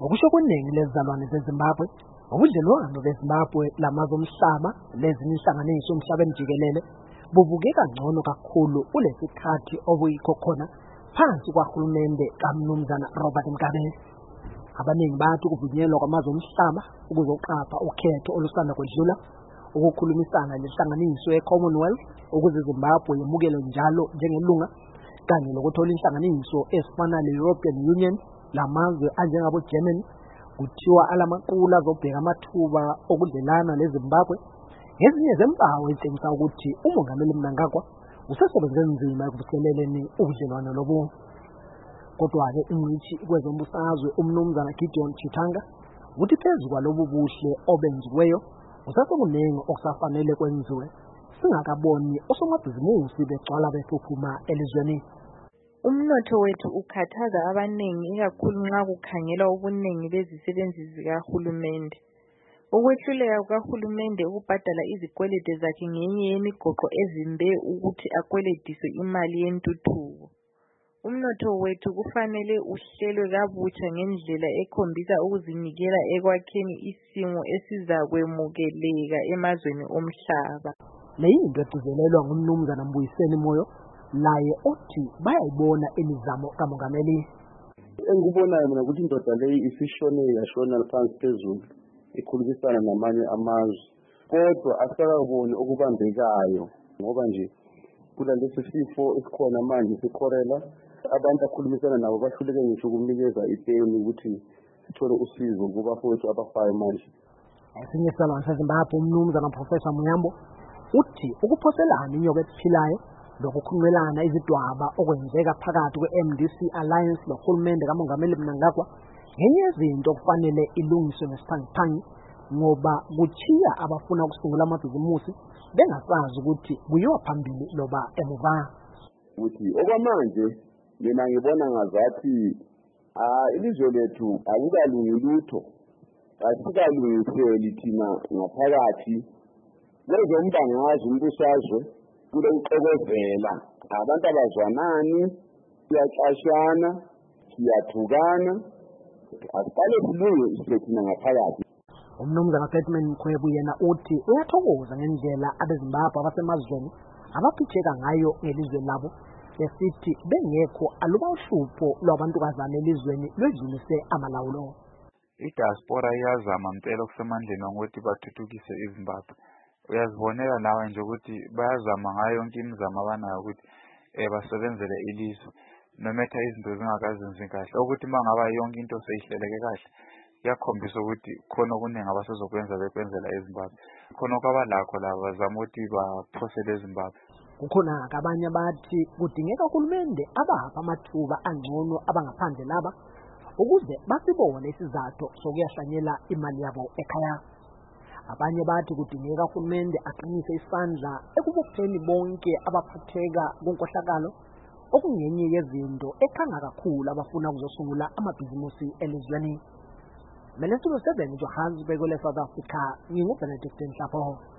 Ngokusho kweningi lezizalwane zeZimbabwe, ubudlelwano beZimbabwe lamazwe omhlaba lezinye inhlanganiso emhlabeni jikelele bubukeka ngcono kakhulu kulesikhathi obuyikho khona phansi kwahulumende kaMnumzana Robert Mugabe. Abaningi bathi ukuvunyelwa kwamazwe omhlaba ukuzoqapha ukhetho olusanda kwedlula ukukhulumisana lenhlanganiso ye-Commonwealth ukuze iZimbabwe yemukele njalo njengelunga kanye lokuthola inhlanganiso ezifana le-European Union lamazwe anjengabo Germany kuthiwa alamaqula azobheka amathuba okudlelana leZimbabwe. Ngezinye zempawu ezitshengisa ukuthi umongameli Mnangagwa usesebenze nzima ekuvuseleleni ubudlelwano lobu. Kodwa-ke ingcitshi kwezombusazwe uMnumzana Gideon Chitanga uthi phezu kwalobu buhle obenziweyo usasekuningi okusafanele kwenziwe singakaboni osomabhizimusi begcwala bephuphuma elizweni. Umnotho wethu ukhathaza abaningi ikakhulu nxa kukhangelwa ubuningi bezisebenzi zikahulumende. Ukwehluleka kukahulumende ukubhadala izikwelede zakhe ngenye yemigoqo evimbe ukuthi akwelediswe imali yentuthuko. Umnotho wethu kufanele uhlelwe kabutsha ngendlela ekhombisa ukuzinikela ekwakheni isimo esizakwemukeleka emazweni omhlaba. Le yinto egcizelelwa nguMnumzana Mbuyiseni Moyo laye othi bayayibona imizamo kamongameli. Engikubonayo mina ukuthi indoda leyi isishone yashona phansi phezulu ikhulumisana namanye amazwe, kodwa asakaboni okubambekayo ngoba nje kula lesi sifo esikhona manje sikhorela. Abantu akhulumisana nabo bahluleke ngisho ukunikeza ipeni ukuthi sithole usizo kubafowethu abafayo manje. Esinye isalwane seZimbabwe uMnumzana Professor Muyambo uthi ukuphoselana inyoka ephilayo lokukhululana izidwaba okwenzeka phakathi kwe-MDC Alliance nohulumende kamongameli Mnangagwa ngenye yezinto okufanele ilungiswe ngesiphangi ngoba kuchiya abafuna ukusungula amabhizimusi bengasazi ukuthi kuyiwa phambili loba emuva. Ukuthi okwamanje mina ngibona ngazathi ilizwe lethu alikalungi lutho, asikalungiseli thina ngaphakathi kwezombangazwe umbusazwe kule uxokozela abantu abazwanani, siyacashana, siyathukana, asiqale silunge isithina ngaphakathi. uMnumzana Batman Mkhwebu yena uthi uyathokoza ngendlela abeZimbabwe abasemazweni abaphitheka ngayo ngelizwe labo esithi bengekho aluba uhlupho lwabantukazana elizweni lwedlulise amalawulo. I-diaspora iyazama impela okusemandleni ukuthi bathuthukise iZimbabwe. Uyazibonela nawe nje ukuthi bayazama ngayo yonke imizamo abanayo ukuthi basebenzele ilizwe nometha izinto zingakazenzi kahle ukuthi mangaba yonke into seyihleleke kahle yakhombisa ukuthi khona okuningi abasezokwenza bekwenzela eZimbabwe, khona kwabalakho laba bazama ukuthi baphosele eZimbabwe. Kukhona abanye bathi kudingeka uhulumende abapha amathuba angcono abangaphandle laba ukuze basibone isizathu sokuyahlanyela imali yabo ekhaya. Abanye bathi kudingeka uhulumende aqinise isandla ekubopheni bonke abaphatheka kunkohlakalo okungenye yezinto ekhanga kakhulu abafuna ukuzosungula amabhizimusi elizweni. Melesizo 7 Johannesburg, South Africa, nginguBenedict Nhlapho.